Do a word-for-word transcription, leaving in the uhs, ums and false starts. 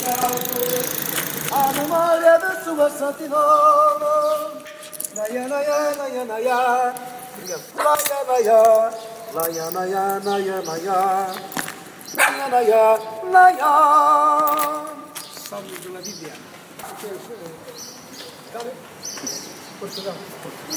Anomalia da sua santinova. Naya, naya, naya, naya. Naya, naya. Naya, naya, naya, naya. Naya, naya, naya. Salmo de la Biblia. Portugal.